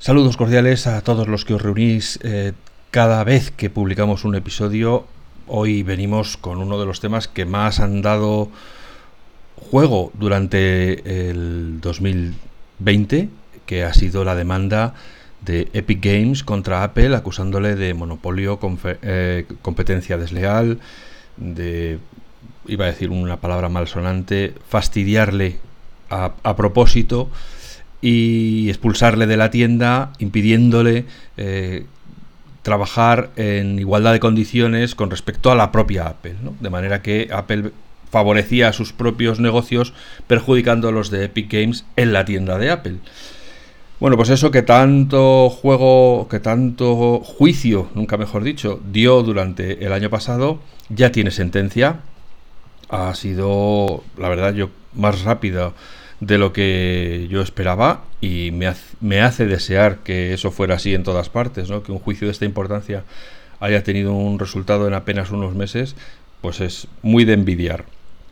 Saludos cordiales a todos los que os reunís cada vez que publicamos un episodio. Hoy venimos con uno de los temas que más han dado juego durante el 2020, que ha sido la demanda de Epic Games contra Apple, acusándole de monopolio, competencia desleal, de, iba a decir una palabra malsonante, fastidiarle a propósito y expulsarle de la tienda, impidiéndole trabajar en igualdad de condiciones con respecto a la propia Apple, ¿no? De manera que Apple favorecía a sus propios negocios, perjudicando a los de Epic Games en la tienda de Apple. Bueno, pues eso que tanto juicio, nunca mejor dicho, dio durante el año pasado, ya tiene sentencia. Ha sido, la verdad, más rápida de lo que yo esperaba, y me hace desear que eso fuera así en todas partes, ¿no? Que un juicio de esta importancia haya tenido un resultado en apenas unos meses, pues es muy de envidiar.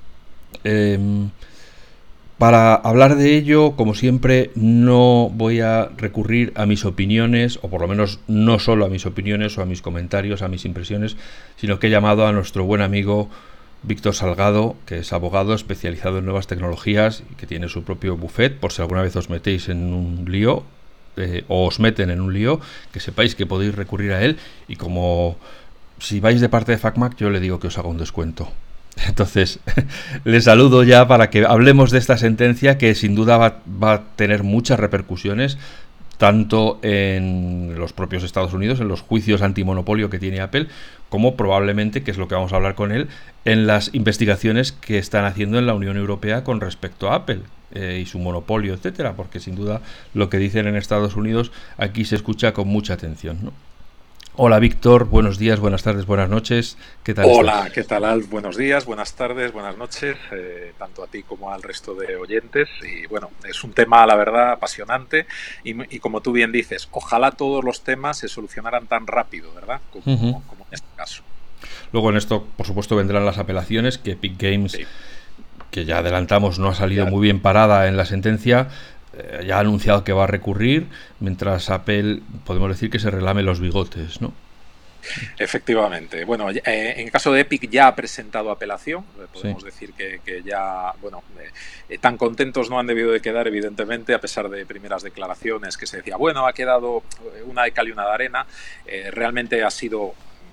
Para hablar de ello, como siempre, no voy a recurrir a mis opiniones, o por lo menos no solo a mis opiniones o a mis comentarios, a mis impresiones, sino que he llamado a nuestro buen amigo Víctor Salgado, que es abogado especializado en nuevas tecnologías y que tiene su propio bufet, por si alguna vez os metéis en un lío o os meten en un lío, que sepáis que podéis recurrir a él, y como si vais de parte de FacMac, yo le digo que os haga un descuento. Entonces, les saludo ya para que hablemos de esta sentencia, que sin duda va a tener muchas repercusiones, tanto en los propios Estados Unidos, en los juicios antimonopolio que tiene Apple, como probablemente, que es lo que vamos a hablar con él, en las investigaciones que están haciendo en la Unión Europea con respecto a Apple y su monopolio, etcétera, porque sin duda lo que dicen en Estados Unidos aquí se escucha con mucha atención, ¿no? Hola Víctor, buenos días, buenas tardes, buenas noches. ¿Qué tal Hola, estás? ¿qué tal, Alf? Buenos días, buenas tardes, buenas noches, tanto a ti como al resto de oyentes. Y bueno, es un tema, la verdad, apasionante y como tú bien dices, ojalá todos los temas se solucionaran tan rápido, ¿verdad? Como en este caso. Luego en esto, por supuesto, vendrán las apelaciones, que Epic Games, Sí. que ya adelantamos, no ha salido Ya. muy bien parada en la sentencia. Ya ha anunciado que va a recurrir, mientras Apple, podemos decir que se relame los bigotes, ¿no? Efectivamente. Bueno, en el caso de Epic ya ha presentado apelación. Podemos Sí. decir que ya, bueno, tan contentos no han debido de quedar, evidentemente, a pesar de primeras declaraciones que se decía, bueno, ha quedado una de cal y una de arena. Realmente ha sido,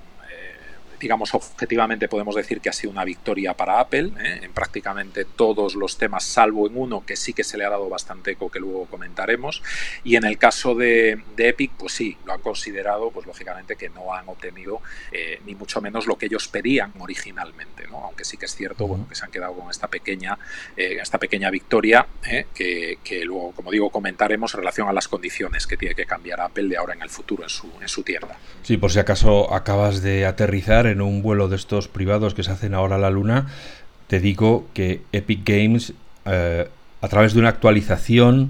digamos, objetivamente podemos decir que ha sido una victoria para Apple, en prácticamente todos los temas, salvo en uno que sí que se le ha dado bastante eco, que luego comentaremos. Y en el caso de Epic, pues sí, lo han considerado, pues lógicamente que no han obtenido ni mucho menos lo que ellos pedían originalmente, ¿no? Aunque sí que es cierto, bueno, que se han quedado con esta pequeña victoria, que luego, como digo, comentaremos en relación a las condiciones que tiene que cambiar Apple de ahora en el futuro en su tienda. Sí, por si acaso acabas de aterrizar en un vuelo de estos privados que se hacen ahora a la luna, te digo que Epic Games, a través de una actualización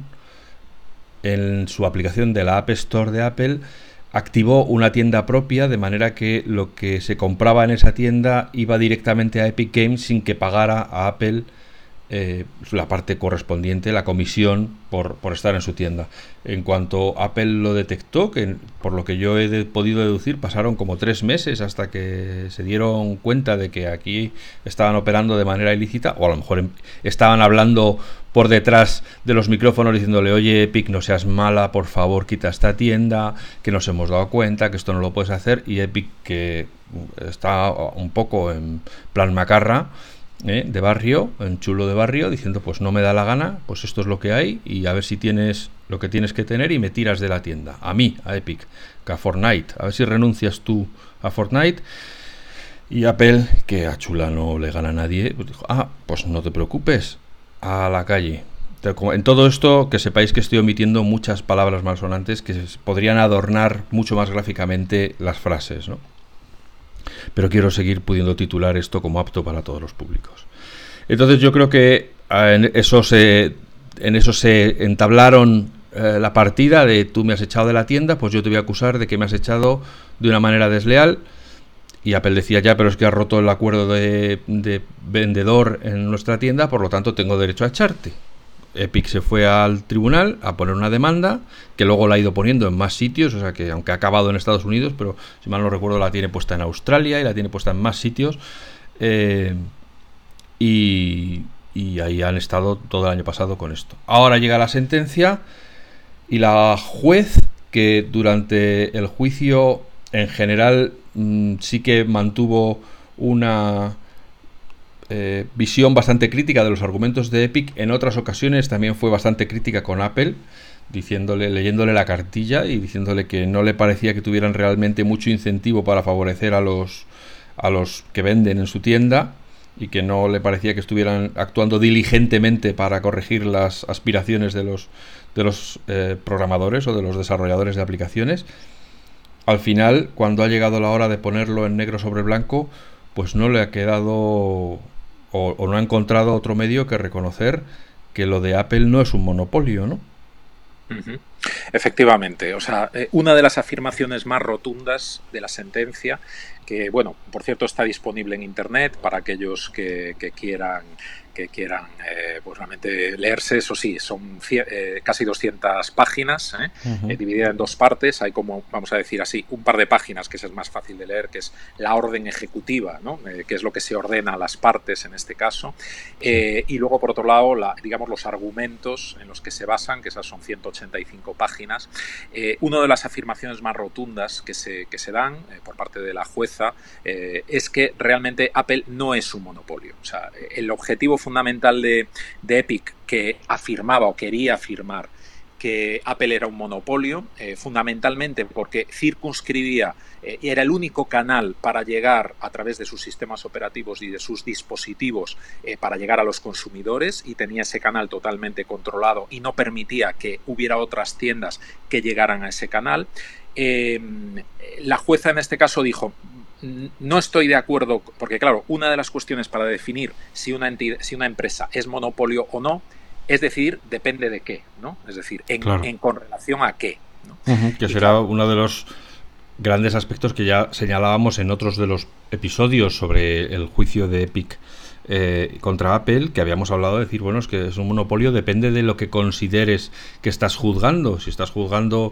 en su aplicación de la App Store de Apple, activó una tienda propia, de manera que lo que se compraba en esa tienda iba directamente a Epic Games sin que pagara a Apple la parte correspondiente, la comisión por estar en su tienda. En cuanto Apple lo detectó, que por lo que yo he podido deducir pasaron como 3 meses hasta que se dieron cuenta de que aquí estaban operando de manera ilícita, o a lo mejor estaban hablando por detrás de los micrófonos diciéndole, oye Epic, no seas mala, por favor quita esta tienda, que nos hemos dado cuenta que esto no lo puedes hacer. Y Epic, que está un poco en plan macarra, de barrio, en chulo de barrio, diciendo, pues no me da la gana, pues esto es lo que hay, y a ver si tienes lo que tienes que tener y me tiras de la tienda. A mí, a Epic, que a Fortnite. A ver si renuncias tú a Fortnite. Y Apple, que a chula no le gana a nadie, pues dijo, pues no te preocupes, a la calle. En todo esto, que sepáis que estoy omitiendo muchas palabras malsonantes que podrían adornar mucho más gráficamente las frases, ¿no? Pero quiero seguir pudiendo titular esto como apto para todos los públicos. Entonces yo creo que en eso se entablaron la partida de tú me has echado de la tienda, pues yo te voy a acusar de que me has echado de una manera desleal. Y Apple decía, ya, pero es que has roto el acuerdo de vendedor en nuestra tienda, por lo tanto tengo derecho a echarte. Epic se fue al tribunal a poner una demanda, que luego la ha ido poniendo en más sitios, o sea que aunque ha acabado en Estados Unidos, pero si mal no recuerdo la tiene puesta en Australia y la tiene puesta en más sitios, y ahí han estado todo el año pasado con esto. Ahora llega la sentencia y la juez, que durante el juicio en general sí que mantuvo una visión bastante crítica de los argumentos de Epic, en otras ocasiones también fue bastante crítica con Apple, leyéndole la cartilla y diciéndole que no le parecía que tuvieran realmente mucho incentivo para favorecer a los que venden en su tienda, y que no le parecía que estuvieran actuando diligentemente para corregir las aspiraciones de los programadores o de los desarrolladores de aplicaciones. Al final, cuando ha llegado la hora de ponerlo en negro sobre blanco, pues no le ha quedado o no ha encontrado otro medio que reconocer que lo de Apple no es un monopolio, ¿no? Uh-huh. Efectivamente, o sea, una de las afirmaciones más rotundas de la sentencia, que, bueno, por cierto, está disponible en internet para aquellos que quieran pues realmente leerse. Eso sí, son casi 200 páginas, divididas en dos partes. Hay, como vamos a decir así, un par de páginas que es más fácil de leer, que es la orden ejecutiva, ¿no? Que es lo que se ordena a las partes en este caso, y luego por otro lado digamos los argumentos en los que se basan, que esas son 185 páginas. Una de las afirmaciones más rotundas que se dan por parte de la jueza es que realmente Apple no es un monopolio. O sea, el objetivo fundamental de Epic, que afirmaba o quería afirmar que Apple era un monopolio, fundamentalmente porque circunscribía y era el único canal para llegar a través de sus sistemas operativos y de sus dispositivos para llegar a los consumidores, y tenía ese canal totalmente controlado y no permitía que hubiera otras tiendas que llegaran a ese canal. La jueza en este caso dijo: no estoy de acuerdo, porque claro, una de las cuestiones para definir si una empresa es monopolio o no es decir, depende de qué, ¿no? Es decir, con relación a qué, ¿no? Que será uno de los grandes aspectos que ya señalábamos en otros de los episodios sobre el juicio de Epic contra Apple, que habíamos hablado de decir, bueno, es que es un monopolio, depende de lo que consideres que estás juzgando. Si estás juzgando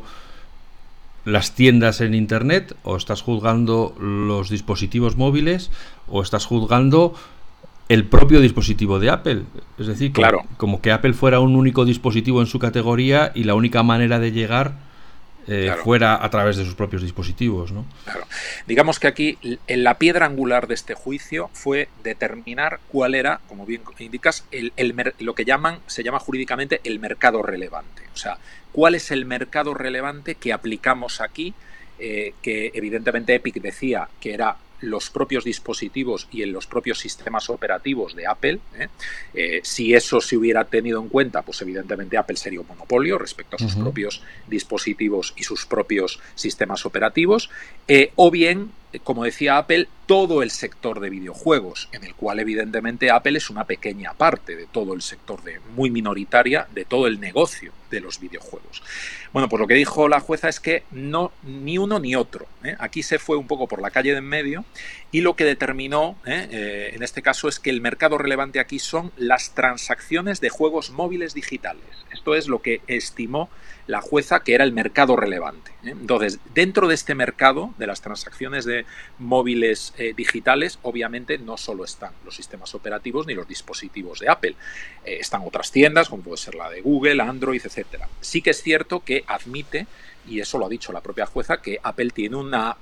las tiendas en internet, o estás juzgando los dispositivos móviles, o estás juzgando el propio dispositivo de Apple. Es decir, claro, como que Apple fuera un único dispositivo en su categoría y la única manera de llegar fuera a través de sus propios dispositivos, ¿no? Claro. Digamos que aquí la piedra angular de este juicio fue determinar cuál era, como bien indicas, lo que se llama jurídicamente el mercado relevante. O sea, cuál es el mercado relevante que aplicamos aquí, que evidentemente Epic decía que era los propios dispositivos y en los propios sistemas operativos de Apple. Si eso se hubiera tenido en cuenta, pues evidentemente Apple sería un monopolio respecto a sus propios dispositivos y sus propios sistemas operativos, o bien, como decía Apple, todo el sector de videojuegos, en el cual evidentemente Apple es una pequeña parte de todo el sector, muy minoritaria, de todo el negocio de los videojuegos. Bueno, pues lo que dijo la jueza es que no, ni uno ni otro. Aquí se fue un poco por la calle de en medio, y lo que determinó en este caso es que el mercado relevante aquí son las transacciones de juegos móviles digitales. Esto es lo que estimó la jueza que era el mercado relevante. Entonces, dentro de este mercado de las transacciones de móviles digitales, obviamente no solo están los sistemas operativos ni los dispositivos de Apple. Están otras tiendas, como puede ser la de Google, Android, etcétera. Sí que es cierto que admite, y eso lo ha dicho la propia jueza, que Apple tiene una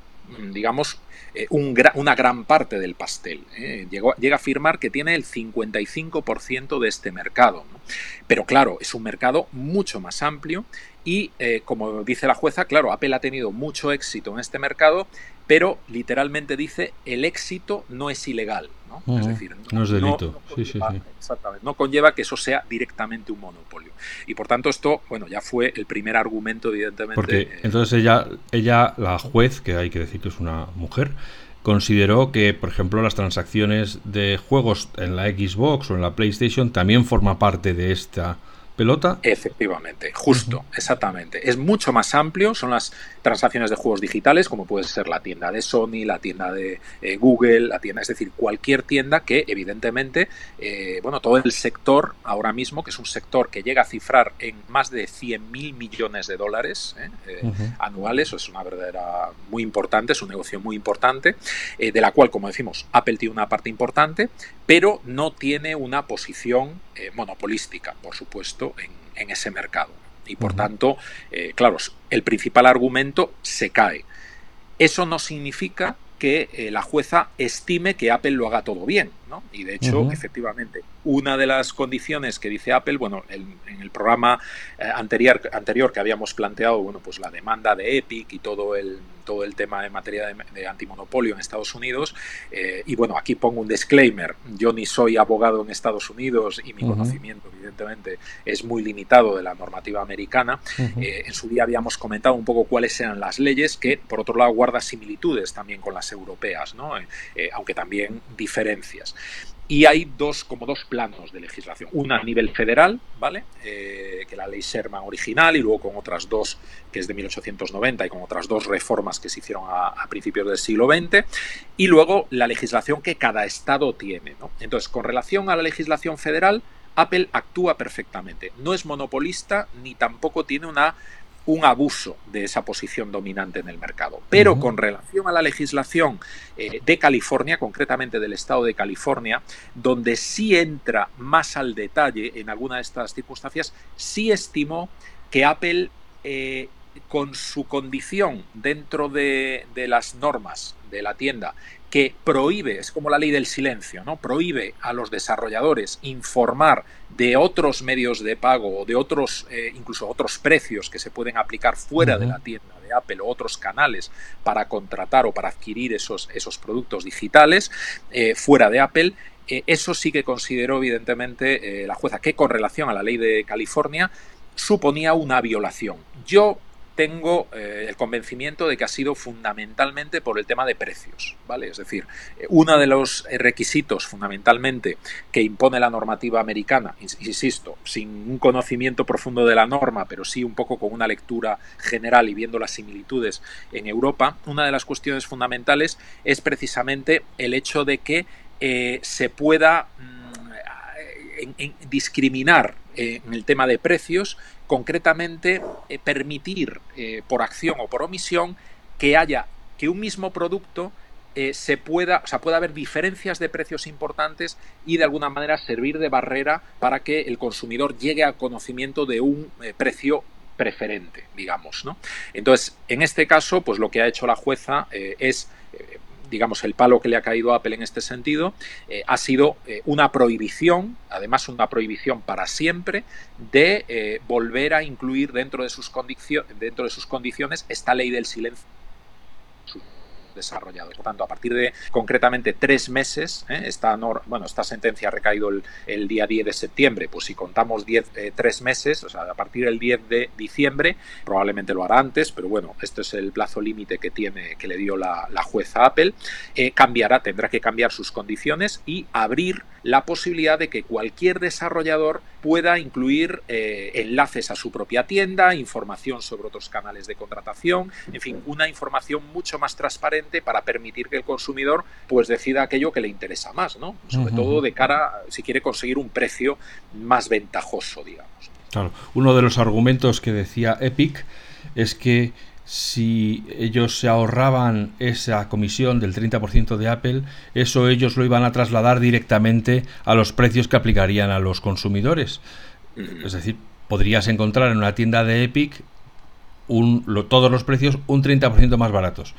gran parte del pastel. Llega a afirmar que tiene el 55% de este mercado, ¿no? Pero claro, es un mercado mucho más amplio y, como dice la jueza, claro, Apple ha tenido mucho éxito en este mercado, pero literalmente dice, el éxito no es ilegal, ¿no? Es decir, no es delito. No conlleva, sí. Exactamente, no conlleva que eso sea directamente un monopolio. Y por tanto esto, bueno, ya fue el primer argumento, evidentemente. Porque entonces ella, la juez, que hay que decir que es una mujer, consideró que, por ejemplo, las transacciones de juegos en la Xbox o en la PlayStation también forma parte de esta pelota. Efectivamente, justo, exactamente. Es mucho más amplio, son las transacciones de juegos digitales, como puede ser la tienda de Sony, la tienda de Google, la tienda, es decir, cualquier tienda que evidentemente, bueno, todo el sector ahora mismo, que es un sector que llega a cifrar en más de 100.000 millones de dólares anuales, es una verdadera muy importante, es un negocio muy importante, de la cual, como decimos, Apple tiene una parte importante, pero no tiene una posición monopolística, por supuesto, en ese mercado. Y por tanto, claro, el principal argumento se cae. Eso no significa que la jueza estime que Apple lo haga todo bien, ¿no? Y de hecho, efectivamente, una de las condiciones que dice Apple, bueno, en el programa anterior que habíamos planteado, bueno, pues la demanda de Epic y todo el tema en materia de antimonopolio en Estados Unidos, y bueno, aquí pongo un disclaimer, yo ni soy abogado en Estados Unidos y mi conocimiento, evidentemente, es muy limitado de la normativa americana. En su día habíamos comentado un poco cuáles eran las leyes, que por otro lado guarda similitudes también con las europeas, ¿no? Aunque también diferencias. Y hay como dos planos de legislación. Una a nivel federal, ¿vale? Que la ley Sherman original, y luego con otras dos, que es de 1890, y con otras dos reformas que se hicieron a principios del siglo XX. Y luego la legislación que cada estado tiene, ¿no? Entonces, con relación a la legislación federal, Apple actúa perfectamente. No es monopolista ni tampoco tiene un abuso de esa posición dominante en el mercado. Pero con relación a la legislación de California, concretamente del estado de California, donde sí entra más al detalle en alguna de estas circunstancias, sí estimó que Apple, con su condición dentro de las normas de la tienda, que prohíbe, es como la ley del silencio, ¿no? Prohíbe a los desarrolladores informar de otros medios de pago o de otros, incluso otros precios que se pueden aplicar fuera de la tienda de Apple o otros canales para contratar o para adquirir esos productos digitales fuera de Apple. Eso sí que consideró evidentemente la jueza que con relación a la ley de California suponía una violación. Yo tengo el convencimiento de que ha sido fundamentalmente por el tema de precios, ¿vale? Es decir, uno de los requisitos fundamentalmente que impone la normativa americana, insisto, sin un conocimiento profundo de la norma, pero sí un poco con una lectura general y viendo las similitudes en Europa, una de las cuestiones fundamentales es precisamente el hecho de que se pueda discriminar en el tema de precios, concretamente permitir por acción o por omisión que un mismo producto pueda haber diferencias de precios importantes y de alguna manera servir de barrera para que el consumidor llegue al conocimiento de un precio preferente, digamos, ¿no? Entonces, en este caso, pues lo que ha hecho la jueza es digamos, el palo que le ha caído a Apple en este sentido, ha sido una prohibición, además una prohibición para siempre, de volver a incluir dentro de sus condiciones esta ley del silencio desarrollados. Por tanto, a partir de concretamente 3 meses, esta sentencia ha recaído el día 10 de septiembre, pues si contamos 3 meses, o sea, a partir del 10 de diciembre, probablemente lo hará antes, pero bueno, este es el plazo límite que le dio la jueza Apple, tendrá que cambiar sus condiciones y abrir la posibilidad de que cualquier desarrollador pueda incluir enlaces a su propia tienda, información sobre otros canales de contratación, en fin, una información mucho más transparente para permitir que el consumidor pues decida aquello que le interesa más, ¿no? Sobre todo de cara, si quiere conseguir un precio más ventajoso, digamos. Claro, uno de los argumentos que decía Epic es que si ellos se ahorraban esa comisión del 30% de Apple, eso ellos lo iban a trasladar directamente a los precios que aplicarían a los consumidores. Es decir, podrías encontrar en una tienda de Epic todos los precios un 30% más baratos.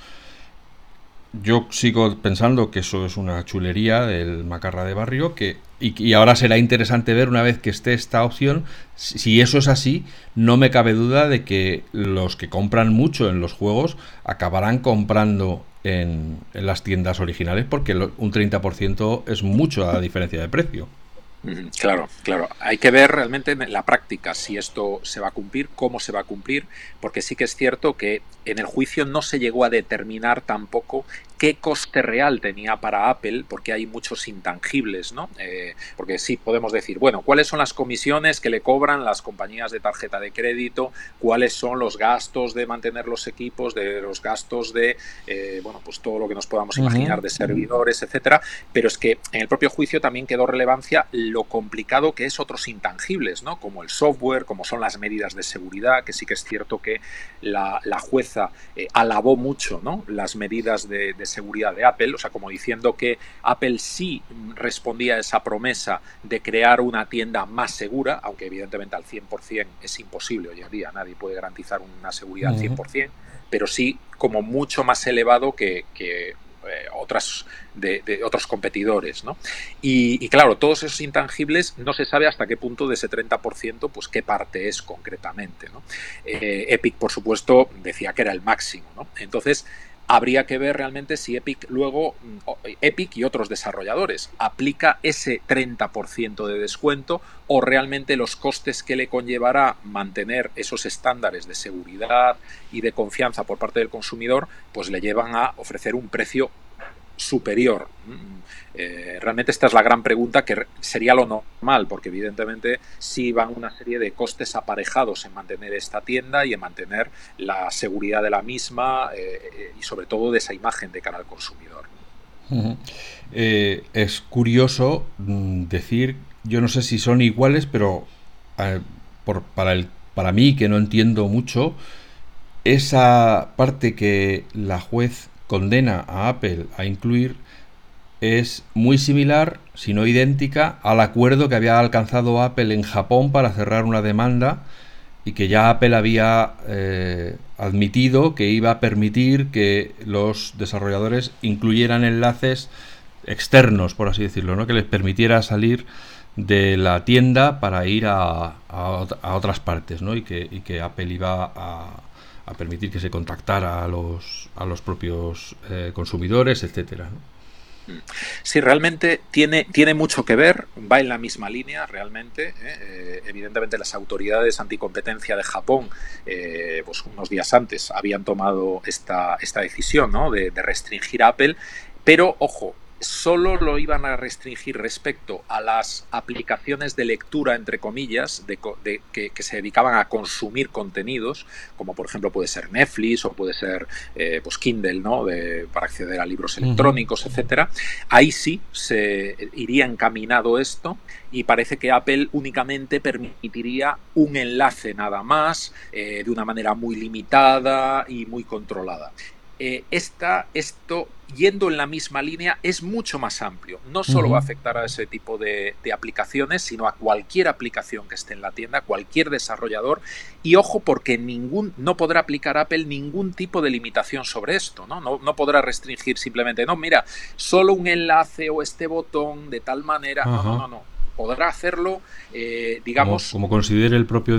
Yo sigo pensando que eso es una chulería del macarra de barrio, y ahora será interesante ver, una vez que esté esta opción, si eso es así, no me cabe duda de que los que compran mucho en los juegos acabarán comprando en las tiendas originales, porque un 30% es mucho a diferencia de precio. Claro. Hay que ver realmente en la práctica si esto se va a cumplir, cómo se va a cumplir, porque sí que es cierto que en el juicio no se llegó a determinar tampoco qué coste real tenía para Apple, porque hay muchos intangibles, ¿no? Porque sí podemos decir, bueno, ¿cuáles son las comisiones que le cobran las compañías de tarjeta de crédito? ¿Cuáles son los gastos de mantener los equipos, de los gastos de, bueno, pues todo lo que nos podamos imaginar de servidores, etcétera? Pero es que en el propio juicio también quedó relevancia lo complicado que es otros intangibles, ¿no? Como el software, como son las medidas de seguridad, que sí que es cierto que la jueza alabó mucho, ¿no?, las medidas de seguridad de Apple, o sea, como diciendo que Apple sí respondía a esa promesa de crear una tienda más segura, aunque evidentemente al 100% es imposible hoy en día, nadie puede garantizar una seguridad al 100%, pero sí como mucho más elevado que otros competidores, ¿no? Y claro, todos esos intangibles no se sabe hasta qué punto de ese 30%, pues qué parte es concretamente, ¿no? Epic, por supuesto, decía que era el máximo, ¿no? Entonces, habría que ver realmente si Epic luego, Epic y otros desarrolladores, aplica ese 30% de descuento o realmente los costes que le conllevará mantener esos estándares de seguridad y de confianza por parte del consumidor, pues le llevan a ofrecer un precio superior. Realmente esta es la gran pregunta, que sería lo normal, porque evidentemente sí van una serie de costes aparejados en mantener esta tienda y en mantener la seguridad de la misma y sobre todo de esa imagen de cara al consumidor. Es curioso decir, yo no sé si son iguales, pero para mí, que no entiendo mucho, esa parte que la juez condena a Apple a incluir es muy similar, si no idéntica, al acuerdo que había alcanzado Apple en Japón para cerrar una demanda y que ya Apple había admitido que iba a permitir que los desarrolladores incluyeran enlaces externos, por así decirlo, ¿no?, que les permitiera salir de la tienda para ir a otras partes, ¿no?, y que Apple iba a permitir que se contactara a los propios consumidores, etcétera, ¿no? Sí, realmente tiene mucho que ver, va en la misma línea realmente. Evidentemente las autoridades anticompetencia de Japón, pues unos días antes habían tomado esta decisión, ¿no?, de restringir a Apple, pero ojo, solo lo iban a restringir respecto a las aplicaciones de lectura, entre comillas, que se dedicaban a consumir contenidos, como por ejemplo puede ser Netflix o puede ser pues Kindle, ¿no?, para acceder a libros electrónicos, etcétera. Ahí sí se iría encaminado esto, y parece que Apple únicamente permitiría un enlace nada más, de una manera muy limitada y muy controlada. Esto, yendo en la misma línea, es mucho más amplio. No solo va a afectar a ese tipo de aplicaciones, sino a cualquier aplicación que esté en la tienda, cualquier desarrollador. Y ojo, porque no podrá aplicar Apple ningún tipo de limitación sobre esto, ¿no? No podrá restringir simplemente, no, mira, solo un enlace o este botón de tal manera. No. Podrá hacerlo, digamos, como considere el propio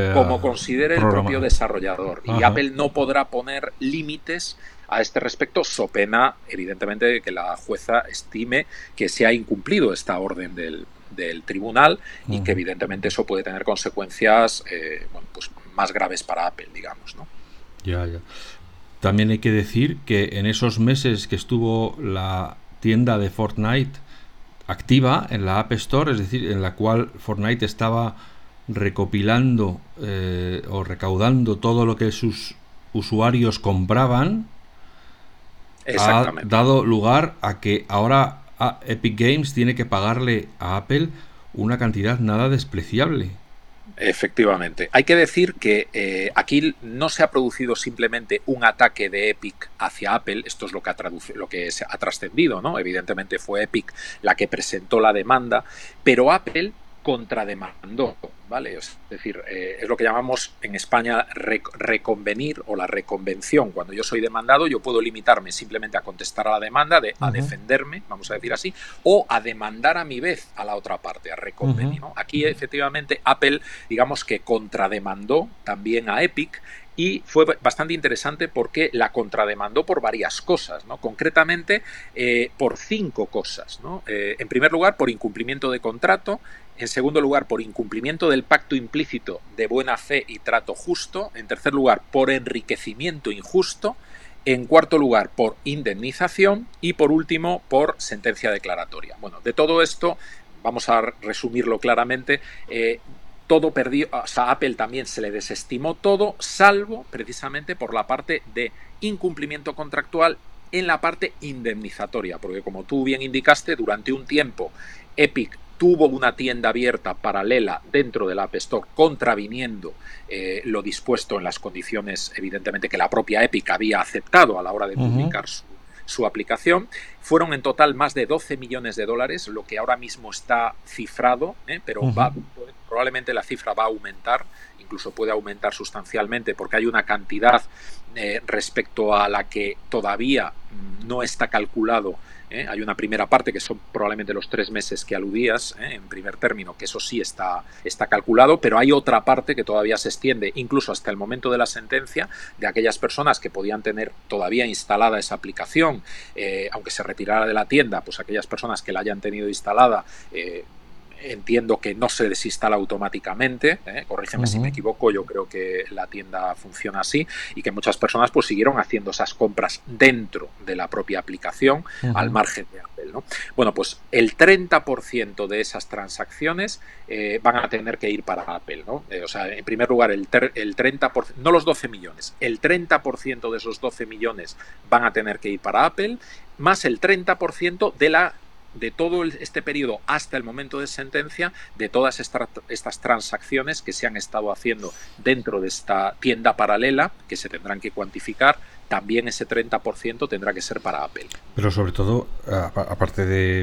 propio desarrollador. Y Apple no podrá poner límites a este respecto, so pena, evidentemente, de que la jueza estime que se ha incumplido esta orden del tribunal, y que evidentemente eso puede tener consecuencias bueno, pues más graves para Apple, digamos, ¿no? Ya. También hay que decir que en esos meses que estuvo la tienda de Fortnite activa en la App Store, es decir, en la cual Fortnite estaba recopilando o recaudando todo lo que sus usuarios compraban, ha dado lugar a que ahora Epic Games tiene que pagarle a Apple una cantidad nada despreciable. Efectivamente. Hay que decir que aquí no se ha producido simplemente un ataque de Epic hacia Apple. Esto es lo que ha trascendido, ¿no? Evidentemente fue Epic la que presentó la demanda, pero Apple contrademandó, ¿vale? Es decir, es lo que llamamos en España reconvenir o la reconvención. Cuando yo soy demandado, yo puedo limitarme simplemente a contestar a la demanda, a defenderme, vamos a decir así, o a demandar a mi vez a la otra parte, a reconvenir, ¿no? Aquí, efectivamente, Apple, digamos que contrademandó también a Epic, y fue bastante interesante porque la contrademandó por varias cosas, ¿no? Concretamente, por 5 cosas, ¿no? En primer lugar, por incumplimiento de contrato. En segundo lugar, por incumplimiento del pacto implícito de buena fe y trato justo. En tercer lugar, por enriquecimiento injusto. En cuarto lugar, por indemnización. Y por último, por sentencia declaratoria. Bueno, de todo esto, vamos a resumirlo claramente, todo perdió, o sea, Apple también se le desestimó todo, salvo precisamente por la parte de incumplimiento contractual en la parte indemnizatoria, porque como tú bien indicaste, durante un tiempo Epic tuvo una tienda abierta paralela dentro del App Store, contraviniendo lo dispuesto en las condiciones, evidentemente, que la propia Epic había aceptado a la hora de publicar su aplicación. Fueron en total más de 12 millones de dólares, lo que ahora mismo está cifrado, pero probablemente la cifra va a aumentar, incluso puede aumentar sustancialmente, porque hay una cantidad respecto a la que todavía no está calculado. Hay una primera parte que son probablemente los 3 meses que aludías, en primer término, que eso sí está calculado, pero hay otra parte que todavía se extiende incluso hasta el momento de la sentencia, de aquellas personas que podían tener todavía instalada esa aplicación, aunque se retirara de la tienda, pues aquellas personas que la hayan tenido instalada, entiendo que no se desinstala automáticamente, corrígeme si me equivoco, yo creo que la tienda funciona así, y que muchas personas pues siguieron haciendo esas compras dentro de la propia aplicación, al margen de Apple, ¿no? Bueno, pues el 30% de esas transacciones van a tener que ir para Apple, ¿no? O sea, en primer lugar, el 30%, no los 12 millones, el 30% de esos 12 millones van a tener que ir para Apple, más el 30% de todo este periodo hasta el momento de sentencia, de todas estas transacciones que se han estado haciendo dentro de esta tienda paralela, que se tendrán que cuantificar, también ese 30% tendrá que ser para Apple. Pero sobre todo, aparte de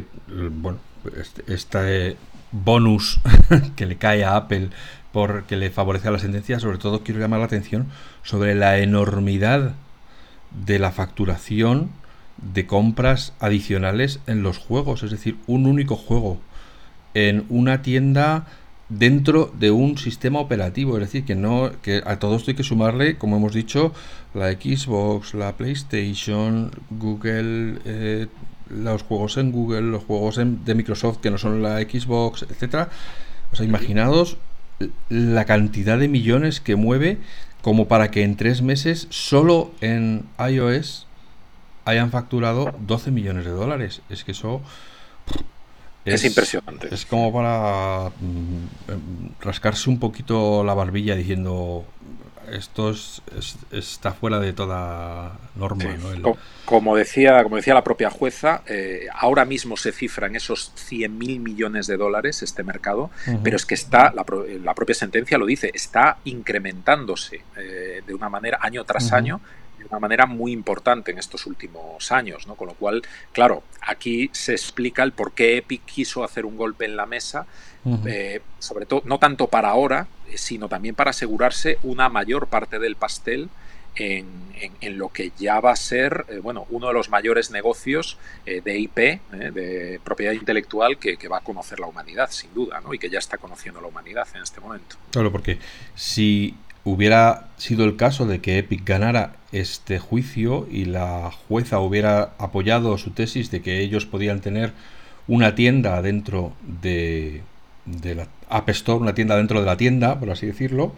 este bonus que le cae a Apple porque le favorece a la sentencia, sobre todo quiero llamar la atención sobre la enormidad de la facturación de compras adicionales en los juegos, es decir, un único juego en una tienda dentro de un sistema operativo, es decir, que a todo esto hay que sumarle, como hemos dicho, la Xbox, la PlayStation, Google, los juegos en Google, los juegos de Microsoft que no son la Xbox, etcétera. O sea, imaginaos la cantidad de millones que mueve como para que en 3 meses solo en iOS hayan facturado 12 millones de dólares. Es que eso es impresionante. Es como para rascarse un poquito la barbilla diciendo esto está fuera de toda norma, sí. ¿no? Como decía la propia jueza, ahora mismo se cifra en esos 100.000 millones de dólares este mercado, pero es que la propia sentencia lo dice, está incrementándose de una manera año tras año, de una manera muy importante en estos últimos años, ¿no? Con lo cual, claro, aquí se explica el por qué Epic quiso hacer un golpe en la mesa, sobre todo, no tanto para ahora, sino también para asegurarse una mayor parte del pastel en lo que ya va a ser uno de los mayores negocios de IP, de propiedad intelectual, que va a conocer la humanidad, sin duda, ¿no? Y que ya está conociendo la humanidad en este momento. Claro, porque si hubiera sido el caso de que Epic ganara este juicio y la jueza hubiera apoyado su tesis de que ellos podían tener una tienda dentro de la App Store, una tienda dentro de la tienda, por así decirlo,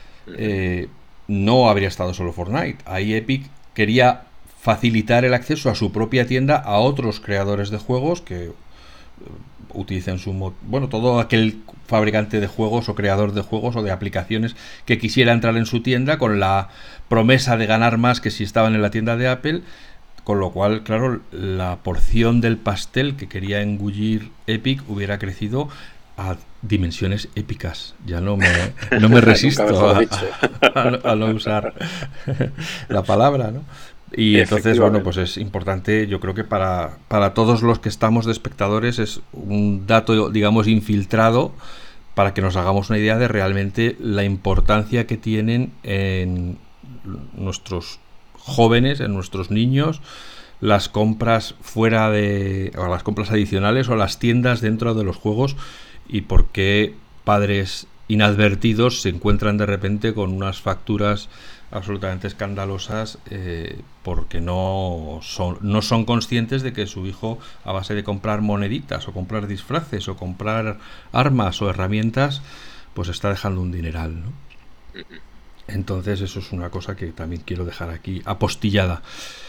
no habría estado solo Fortnite. Ahí Epic quería facilitar el acceso a su propia tienda a otros creadores de juegos que utilicen todo aquel fabricante de juegos o creador de juegos o de aplicaciones que quisiera entrar en su tienda con la promesa de ganar más que si estaban en la tienda de Apple, con lo cual, claro, la porción del pastel que quería engullir Epic hubiera crecido a dimensiones épicas. Ya no me resisto a no usar la palabra, ¿no? Y entonces, pues es importante, yo creo que para todos los que estamos de espectadores es un dato, digamos, infiltrado para que nos hagamos una idea de realmente la importancia que tienen en nuestros jóvenes, en nuestros niños, las compras o las compras adicionales o las tiendas dentro de los juegos, y por qué padres inadvertidos se encuentran de repente con unas facturas absolutamente escandalosas porque no son conscientes de que su hijo, a base de comprar moneditas o comprar disfraces o comprar armas o herramientas, pues está dejando un dineral, ¿no? Entonces eso es una cosa que también quiero dejar aquí apostillada.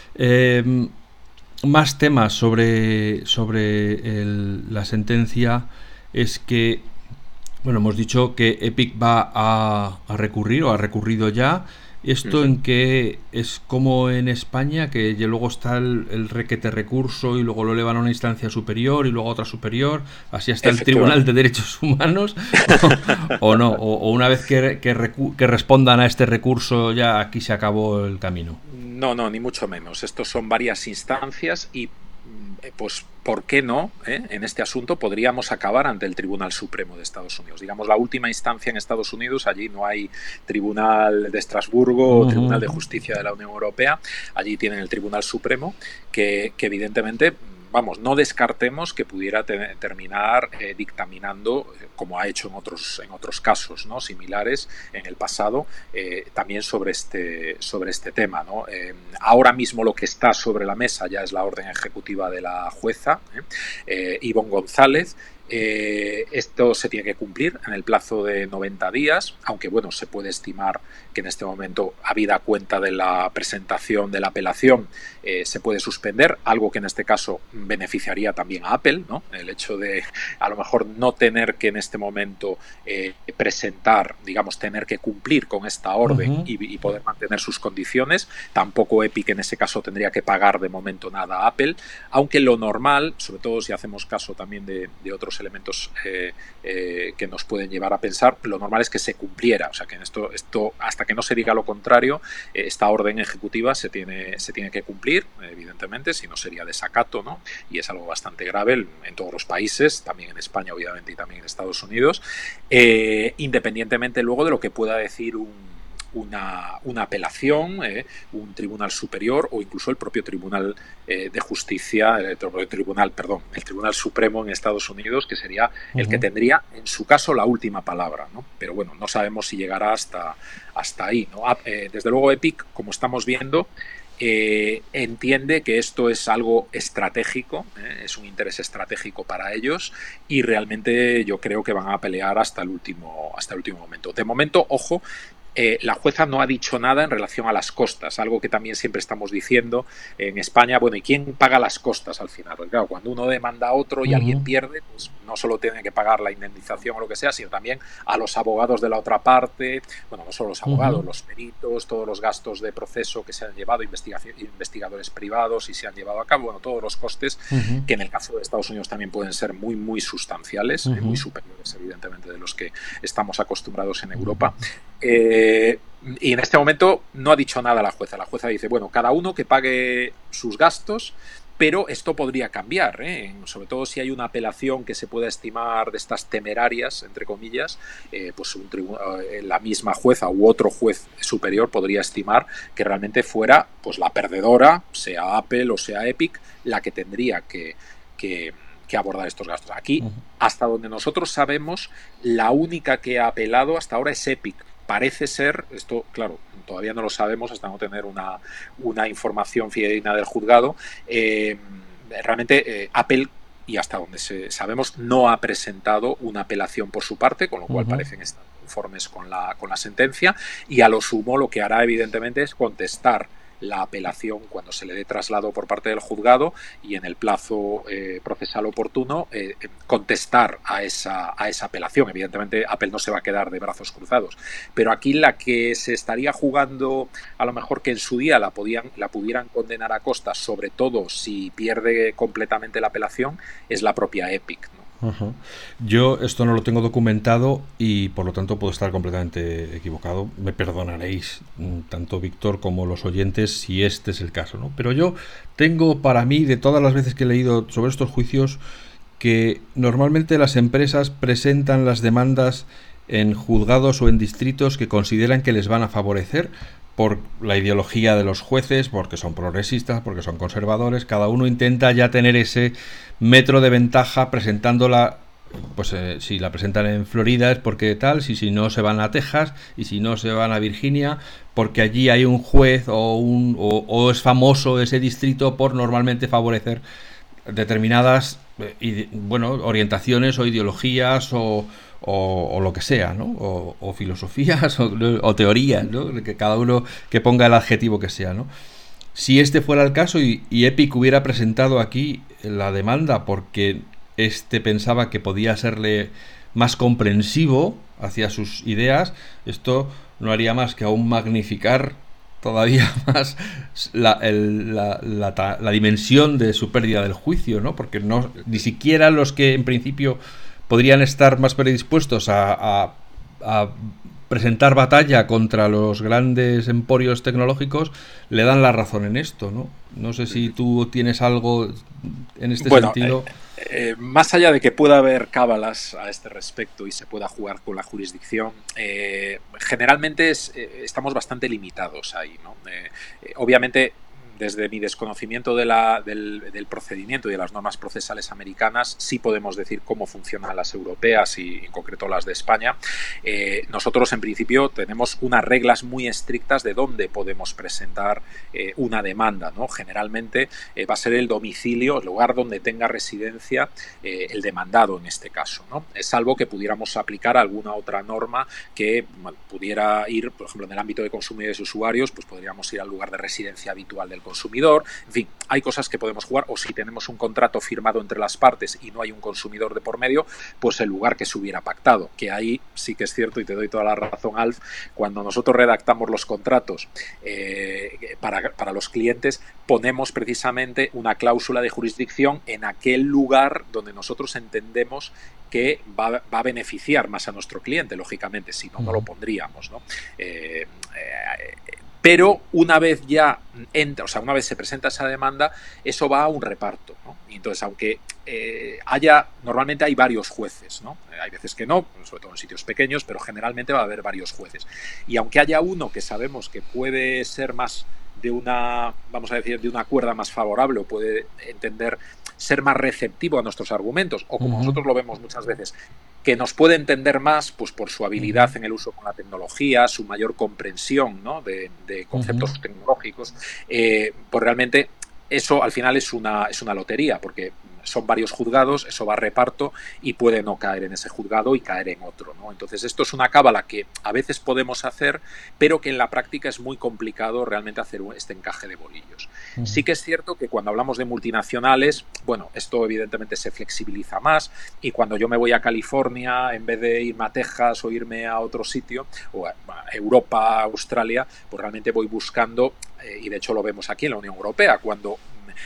Más temas sobre la sentencia es que, bueno, hemos dicho que Epic va a recurrir o ha recurrido ya. Esto en que es como en España, que luego está el requete recurso y luego lo elevan a una instancia superior y luego a otra superior, así hasta el Tribunal de Derechos Humanos, o no, o una vez que respondan a este recurso ya aquí se acabó el camino. No, ni mucho menos. Estos son varias instancias y pues, ¿por qué no? En este asunto podríamos acabar ante el Tribunal Supremo de Estados Unidos. Digamos, la última instancia en Estados Unidos, allí no hay Tribunal de Estrasburgo o Tribunal de Justicia de la Unión Europea, allí tienen el Tribunal Supremo, que evidentemente, vamos, no descartemos que pudiera terminar dictaminando, como ha hecho en otros casos, ¿no?, similares en el pasado, también sobre este tema, ¿no? Ahora mismo lo que está sobre la mesa ya es la orden ejecutiva de la jueza Ivonne González. Esto se tiene que cumplir en el plazo de 90 días, aunque bueno, se puede estimar que en este momento, habida cuenta de la presentación de la apelación, se puede suspender, algo que en este caso beneficiaría también a Apple, ¿no? El hecho de a lo mejor no tener que en este momento presentar, digamos, tener que cumplir con esta orden y poder mantener sus condiciones. Tampoco Epic en ese caso tendría que pagar de momento nada a Apple, aunque lo normal, sobre todo si hacemos caso también de otros elementos que nos pueden llevar a pensar, lo normal es que se cumpliera, o sea que en esto hasta que no se diga lo contrario, esta orden ejecutiva se tiene que cumplir, evidentemente, si no sería desacato, ¿no? Y es algo bastante grave en todos los países, también en España obviamente y también en Estados Unidos, independientemente luego de lo que pueda decir una apelación, un tribunal superior o incluso el propio tribunal de justicia, el Tribunal Supremo en Estados Unidos, que sería el que tendría en su caso la última palabra, ¿no? Pero bueno, no sabemos si llegará hasta ahí, ¿no? Desde luego Epic, como estamos viendo, entiende que esto es algo estratégico, es un interés estratégico para ellos y realmente yo creo que van a pelear hasta el último momento. De momento, ojo, la jueza no ha dicho nada en relación a las costas, algo que también siempre estamos diciendo en España. Bueno, ¿y quién paga las costas al final? Porque claro, cuando uno demanda a otro y alguien pierde, pues no solo tiene que pagar la indemnización o lo que sea, sino también a los abogados de la otra parte, bueno, no solo los abogados, los peritos, todos los gastos de proceso que se han llevado, investigadores privados y se han llevado a cabo, bueno, todos los costes que en el caso de Estados Unidos también pueden ser muy, muy sustanciales, muy superiores evidentemente de los que estamos acostumbrados en Europa. Y en este momento no ha dicho nada la jueza. La jueza dice, bueno, cada uno que pague sus gastos, pero esto podría cambiar, sobre todo si hay una apelación que se pueda estimar de estas temerarias, entre comillas, pues la misma jueza u otro juez superior podría estimar que realmente fuera pues la perdedora, sea Apple o sea Epic, la que tendría que abordar estos gastos. Aquí, hasta donde nosotros sabemos, la única que ha apelado hasta ahora es Epic. Parece ser, esto claro, todavía no lo sabemos hasta no tener una información fidedigna del juzgado, realmente Apple, y hasta donde sabemos, no ha presentado una apelación por su parte, con lo cual parecen estar conformes con la sentencia, y a lo sumo lo que hará evidentemente es contestar la apelación cuando se le dé traslado por parte del juzgado y en el plazo procesal oportuno contestar a esa apelación. Evidentemente Apple no se va a quedar de brazos cruzados, pero aquí la que se estaría jugando a lo mejor que en su día la pudieran condenar a costas, sobre todo si pierde completamente la apelación, es la propia Epic, ¿no? Yo esto no lo tengo documentado y por lo tanto puedo estar completamente equivocado. Me perdonaréis tanto Víctor como los oyentes si este es el caso, ¿no? Pero yo tengo para mí, de todas las veces que he leído sobre estos juicios, que normalmente las empresas presentan las demandas en juzgados o en distritos que consideran que les van a favorecer por la ideología de los jueces, porque son progresistas, porque son conservadores. Cada uno intenta ya tener ese metro de ventaja presentándola, pues si la presentan en Florida es porque tal, si no se van a Texas y si no se van a Virginia, porque allí hay un juez o es famoso ese distrito por normalmente favorecer determinadas bueno, orientaciones o ideologías o lo que sea, ¿no? O filosofías o teorías, ¿no? Que cada uno que ponga el adjetivo que sea, ¿no? Si este fuera el caso y Epic hubiera presentado aquí la demanda porque pensaba que podía serle más comprensivo hacia sus ideas, esto no haría más que aún magnificar todavía más la dimensión de su pérdida del juicio, ¿no? Porque no, ni siquiera los que en principio podrían estar más predispuestos a presentar batalla contra los grandes emporios tecnológicos le dan la razón en esto, ¿no? No sé si tú tienes algo en este sentido. Más allá de que pueda haber cábalas a este respecto y se pueda jugar con la jurisdicción, generalmente estamos bastante limitados ahí, ¿no? Obviamente, desde mi desconocimiento del procedimiento y de las normas procesales americanas, sí podemos decir cómo funcionan las europeas y en concreto las de España. Nosotros en principio tenemos unas reglas muy estrictas de dónde podemos presentar una demanda, ¿no? Generalmente va a ser el domicilio, el lugar donde tenga residencia el demandado en este caso, ¿no? Salvo que pudiéramos aplicar alguna otra norma que pudiera ir, por ejemplo, en el ámbito de consumidores y usuarios, pues podríamos ir al lugar de residencia habitual del consumidor. En fin, hay cosas que podemos jugar, o si tenemos un contrato firmado entre las partes y no hay un consumidor de por medio, pues el lugar que se hubiera pactado, que ahí sí que es cierto y te doy toda la razón, Alf, cuando nosotros redactamos los contratos para los clientes, ponemos precisamente una cláusula de jurisdicción en aquel lugar donde nosotros entendemos que va a beneficiar más a nuestro cliente, lógicamente, si no, no lo pondríamos, ¿no? Pero una vez ya entra, o sea, una vez se presenta esa demanda, eso va a un reparto, ¿no? Y entonces, aunque normalmente hay varios jueces, ¿no? Hay veces que no, sobre todo en sitios pequeños, pero generalmente va a haber varios jueces. Y aunque haya uno que sabemos que puede ser más de una, vamos a decir, de una cuerda más favorable o puede entender, ser más receptivo a nuestros argumentos, o como nosotros lo vemos muchas veces, que nos puede entender más pues por su habilidad en el uso con la tecnología, su mayor comprensión, ¿no? de conceptos tecnológicos, pues realmente eso al final es una lotería, porque son varios juzgados, eso va a reparto y puede no caer en ese juzgado y caer en otro, ¿no? Entonces esto es una cábala que a veces podemos hacer, pero que en la práctica es muy complicado realmente hacer este encaje de bolillos. Sí que es cierto que cuando hablamos de multinacionales, bueno, esto evidentemente se flexibiliza más, y cuando yo me voy a California, en vez de irme a Texas o irme a otro sitio, o a Europa, Australia, pues realmente voy buscando, y de hecho lo vemos aquí en la Unión Europea, cuando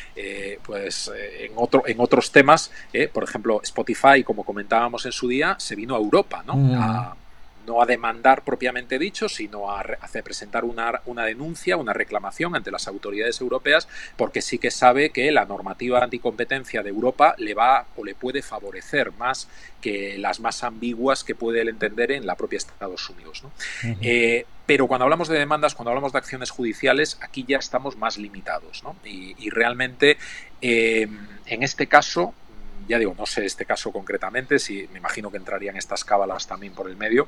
en otros temas, por ejemplo, Spotify, como comentábamos en su día, se vino a Europa, ¿no? No a demandar propiamente dicho, sino a presentar una denuncia, una reclamación ante las autoridades europeas, porque sí que sabe que la normativa anticompetencia de Europa le va o le puede favorecer más que las más ambiguas que puede él entender en la propia Estados Unidos, ¿no? Pero cuando hablamos de demandas, cuando hablamos de acciones judiciales, aquí ya estamos más limitados, ¿no? Y realmente, en este caso, ya digo, no sé este caso concretamente, si me imagino que entrarían estas cábalas también por el medio.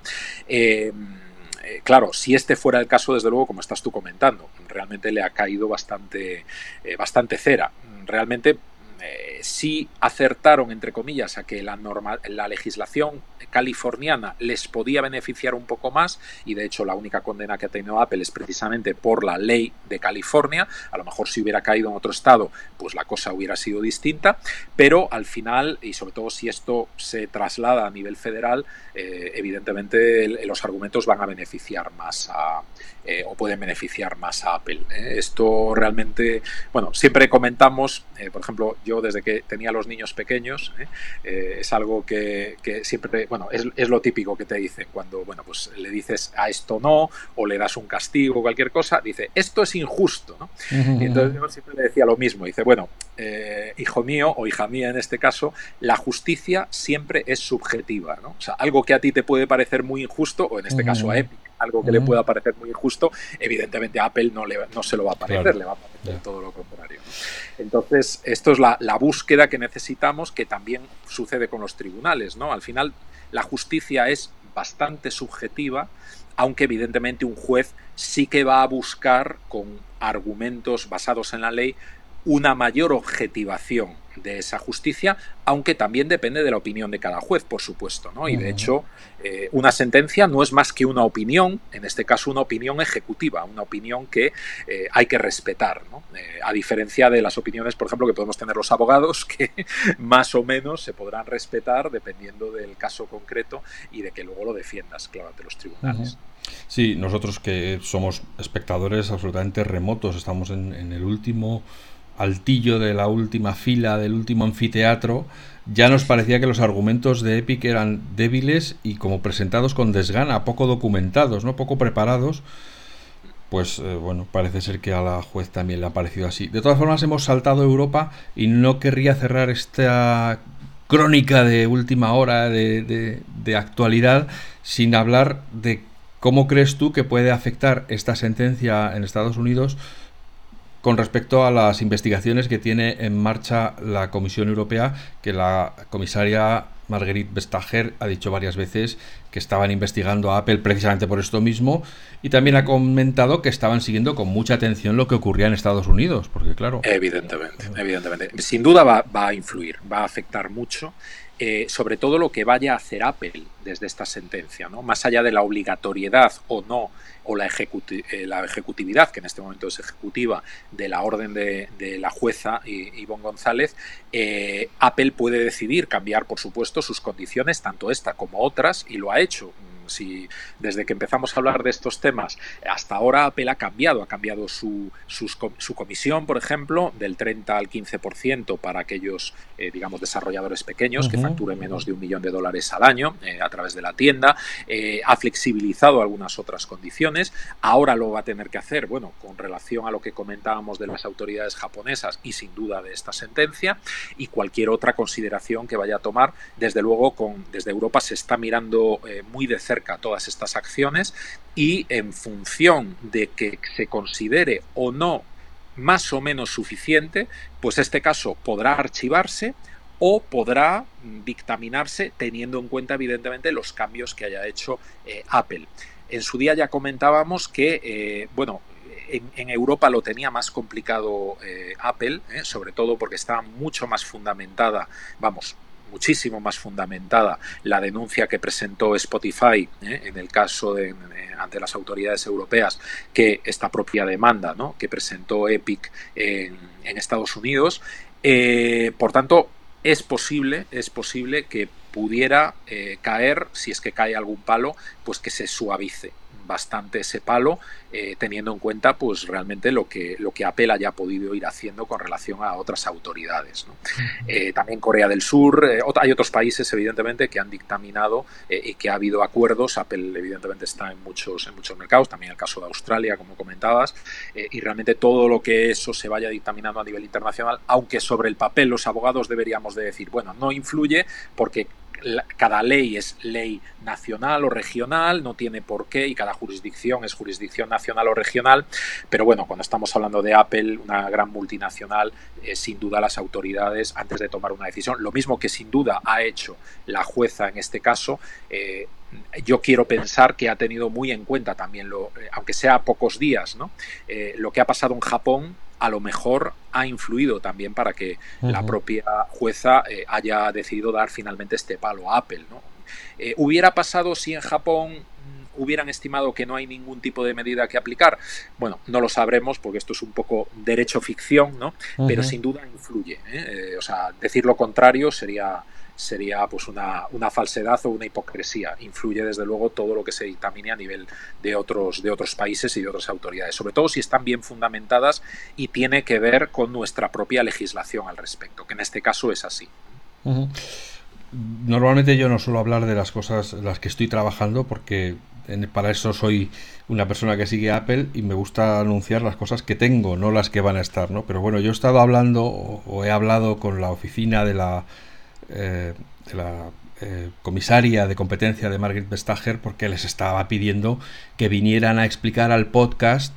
Claro, si este fuera el caso, desde luego, como estás tú comentando, realmente le ha caído bastante cera. Realmente sí acertaron, entre comillas, a que la legislación californiana les podía beneficiar un poco más, y de hecho la única condena que ha tenido Apple es precisamente por la ley de California. A lo mejor si hubiera caído en otro estado, pues la cosa hubiera sido distinta, pero al final, y sobre todo si esto se traslada a nivel federal, evidentemente los argumentos van a beneficiar más o pueden beneficiar más a Apple. Esto realmente, bueno, siempre comentamos, por ejemplo, yo desde que tenía los niños pequeños, es algo que siempre, bueno, es lo típico que te dicen cuando, bueno, pues le dices a esto no, o le das un castigo o cualquier cosa, dice, esto es injusto, ¿no? Y entonces yo siempre le decía lo mismo, dice, bueno, hijo mío o hija mía en este caso, la justicia siempre es subjetiva, ¿no? O sea, algo que a ti te puede parecer muy injusto, o en este caso a Epic, algo que le pueda parecer muy injusto, evidentemente a Apple no se lo va a parecer, claro, le va a parecer todo lo contrario, ¿no? Entonces, esto es la búsqueda que necesitamos, que también sucede con los tribunales, ¿no? Al final, la justicia es bastante subjetiva, aunque evidentemente un juez sí que va a buscar, con argumentos basados en la ley, una mayor objetivación de esa justicia, aunque también depende de la opinión de cada juez, por supuesto, ¿no? Y de hecho, una sentencia no es más que una opinión, en este caso una opinión ejecutiva, una opinión que hay que respetar, ¿no? A diferencia de las opiniones, por ejemplo, que podemos tener los abogados, que más o menos se podrán respetar dependiendo del caso concreto y de que luego lo defiendas, claro, ante los tribunales. Sí, nosotros que somos espectadores absolutamente remotos, estamos en el último altillo de la última fila, del último anfiteatro, ya nos parecía que los argumentos de Epic eran débiles y como presentados con desgana, poco documentados, ¿no? Poco preparados. Pues bueno, parece ser que a la juez también le ha parecido así. De todas formas, hemos saltado Europa y no querría cerrar esta crónica de última hora de actualidad sin hablar de cómo crees tú que puede afectar esta sentencia en Estados Unidos con respecto a las investigaciones que tiene en marcha la Comisión Europea, que la comisaria Margrethe Vestager ha dicho varias veces que estaban investigando a Apple precisamente por esto mismo, y también ha comentado que estaban siguiendo con mucha atención lo que ocurría en Estados Unidos, porque claro... Evidentemente. Sin duda va a influir, va a afectar mucho, sobre todo lo que vaya a hacer Apple desde esta sentencia, ¿no? Más allá de la obligatoriedad o no, o la ejecutividad, que en este momento es ejecutiva, de la orden de la jueza Ivonne González, Apple puede decidir cambiar, por supuesto, sus condiciones, tanto esta como otras, y lo ha hecho. Si desde que empezamos a hablar de estos temas hasta ahora Apple ha cambiado su comisión, por ejemplo, del 30 al 15% para aquellos, digamos, desarrolladores pequeños que facturen menos de $1 millón al año a través de la tienda. Ha flexibilizado algunas otras condiciones. Ahora lo va a tener que hacer, bueno, con relación a lo que comentábamos de las autoridades japonesas y sin duda de esta sentencia, y cualquier otra consideración que vaya a tomar. Desde luego, desde Europa se está mirando muy de cerca todas estas acciones, y en función de que se considere o no más o menos suficiente, pues este caso podrá archivarse o podrá dictaminarse teniendo en cuenta evidentemente los cambios que haya hecho Apple. En su día ya comentábamos que, bueno, en Europa lo tenía más complicado Apple, sobre todo porque estaba mucho más fundamentada, muchísimo más fundamentada la denuncia que presentó Spotify en el caso ante las autoridades europeas que esta propia demanda, ¿no?, que presentó Epic en Estados Unidos. Por tanto, es posible que pudiera caer, si es que cae algún palo, pues que se suavice bastante ese palo, teniendo en cuenta pues realmente lo que Apple haya podido ir haciendo con relación a otras autoridades, ¿no? También Corea del Sur, hay otros países evidentemente que han dictaminado y que ha habido acuerdos. Apple evidentemente está en muchos mercados, también el caso de Australia, como comentabas, y realmente todo lo que eso se vaya dictaminando a nivel internacional, aunque sobre el papel los abogados deberíamos de decir, bueno, no influye porque cada ley es ley nacional o regional, no tiene por qué, y cada jurisdicción es jurisdicción nacional o regional, pero bueno, cuando estamos hablando de Apple, una gran multinacional, sin duda las autoridades, antes de tomar una decisión, lo mismo que sin duda ha hecho la jueza en este caso, yo quiero pensar que ha tenido muy en cuenta también, aunque sea pocos días, ¿no?, lo que ha pasado en Japón, a lo mejor ha influido también para que la propia jueza haya decidido dar finalmente este palo a Apple, ¿no? ¿Hubiera pasado si en Japón hubieran estimado que no hay ningún tipo de medida que aplicar? Bueno, no lo sabremos porque esto es un poco derecho ficción, ¿no? Pero sin duda influye, o sea, decir lo contrario sería pues una falsedad o una hipocresía. Influye desde luego todo lo que se dictamine a nivel de otros países y de otras autoridades, sobre todo si están bien fundamentadas y tiene que ver con nuestra propia legislación al respecto, que en este caso es así. Normalmente yo no suelo hablar de las cosas en las que estoy trabajando porque para eso soy una persona que sigue Apple y me gusta anunciar las cosas que tengo, no las que van a estar, ¿no? Pero bueno, yo he estado hablando o he hablado con la oficina de la comisaria de competencia de Margrethe Vestager porque les estaba pidiendo que vinieran a explicar al podcast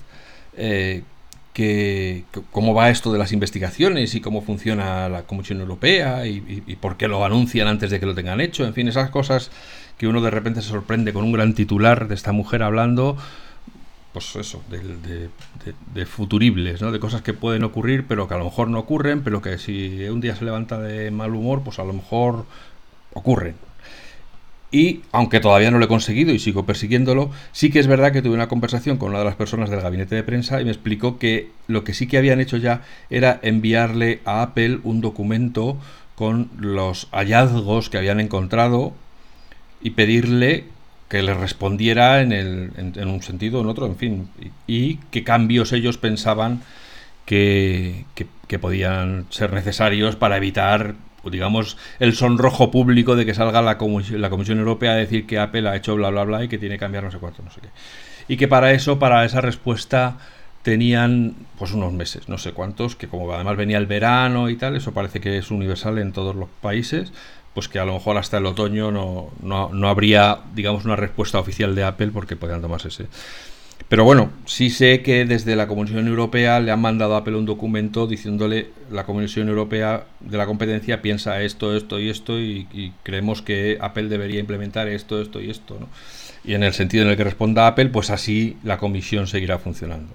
cómo va esto de las investigaciones y cómo funciona la Comisión Europea y por qué lo anuncian antes de que lo tengan hecho, en fin, esas cosas que uno de repente se sorprende con un gran titular de esta mujer hablando, pues eso, de futuribles, ¿no? De cosas que pueden ocurrir, pero que a lo mejor no ocurren, pero que si un día se levanta de mal humor, pues a lo mejor ocurren. Y, aunque todavía no lo he conseguido y sigo persiguiéndolo, sí que es verdad que tuve una conversación con una de las personas del gabinete de prensa y me explicó que lo que sí que habían hecho ya era enviarle a Apple un documento con los hallazgos que habían encontrado y pedirle que les respondiera en un sentido o en otro, en fin, y qué cambios ellos pensaban que podían ser necesarios para evitar, digamos, el sonrojo público de que salga la Comisión Europea a decir que Apple ha hecho bla bla bla y que tiene que cambiar no sé cuánto, no sé qué. Y que para esa respuesta tenían pues unos meses, no sé cuántos, que como además venía el verano y tal, eso parece que es universal en todos los países, pues que a lo mejor hasta el otoño no habría, digamos, una respuesta oficial de Apple porque podían tomarse ese. Pero bueno, sí sé que desde la Comisión Europea le han mandado a Apple un documento diciéndole: la Comisión Europea de la Competencia piensa esto, esto y esto, y creemos que Apple debería implementar esto, esto y esto, ¿no? Y en el sentido en el que responda Apple, pues así la comisión seguirá funcionando.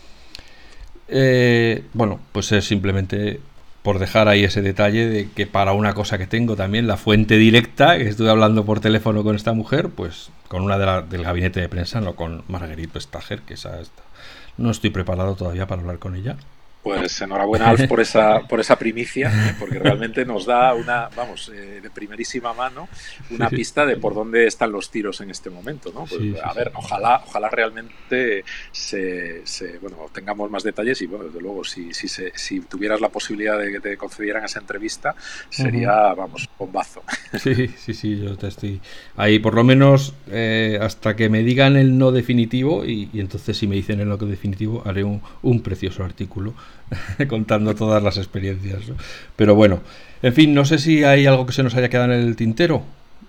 Bueno, pues es simplemente por dejar ahí ese detalle de que para una cosa que tengo también, la fuente directa, que estuve hablando por teléfono con esta mujer, pues con una del gabinete de prensa, no con Marguerite Vestager, que no estoy preparado todavía para hablar con ella. Pues enhorabuena, Alf, por esa primicia, porque realmente nos da de primerísima mano, una pista de por dónde están los tiros en este momento, ¿no? Pues, a ver, ojalá realmente tengamos más detalles y, bueno, desde luego, si tuvieras la posibilidad de que te concedieran esa entrevista, sería, bombazo. Sí, yo te estoy ahí, por lo menos hasta que me digan el no definitivo, y entonces si me dicen el no definitivo haré un precioso artículo contando todas las experiencias, ¿no? Pero bueno, en fin, no sé si hay algo que se nos haya quedado en el tintero.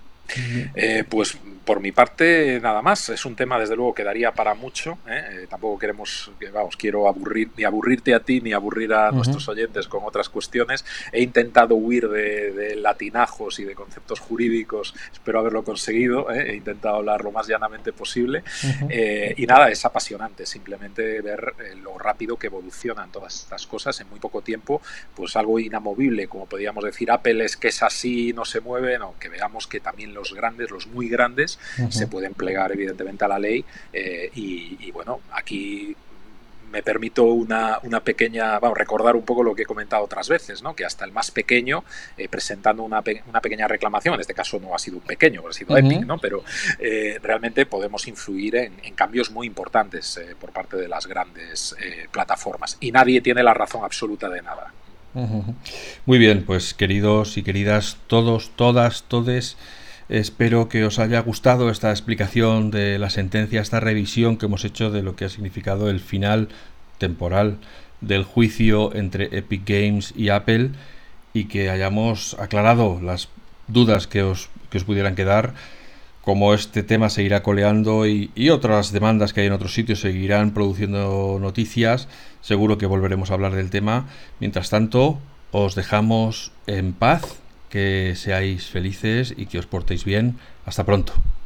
Pues por mi parte nada más. Es un tema desde luego que daría para mucho, tampoco quiero aburrirte a ti ni aburrir a nuestros oyentes con otras cuestiones. He intentado huir de latinajos y de conceptos jurídicos, espero haberlo conseguido, he intentado hablar lo más llanamente posible, y nada, es apasionante simplemente ver lo rápido que evolucionan todas estas cosas en muy poco tiempo. Pues algo inamovible, como podríamos decir Apple es que es así, no se mueve, no, que veamos que también los grandes, los muy grandes, se pueden plegar evidentemente a la ley, y bueno, aquí me permito una pequeña, recordar un poco lo que he comentado otras veces, ¿no? Que hasta el más pequeño, presentando una pequeña reclamación, en este caso no ha sido un pequeño, ha sido Epic, ¿no? Pero realmente podemos influir en cambios muy importantes por parte de las grandes plataformas, y nadie tiene la razón absoluta de nada. Muy bien, pues queridos y queridas todos, todas, todes, espero que os haya gustado esta explicación de la sentencia, esta revisión que hemos hecho de lo que ha significado el final temporal del juicio entre Epic Games y Apple, y que hayamos aclarado las dudas que os pudieran quedar. Como este tema seguirá coleando y otras demandas que hay en otros sitios seguirán produciendo noticias, seguro que volveremos a hablar del tema. Mientras tanto, os dejamos en paz, que seáis felices y que os portéis bien. Hasta pronto.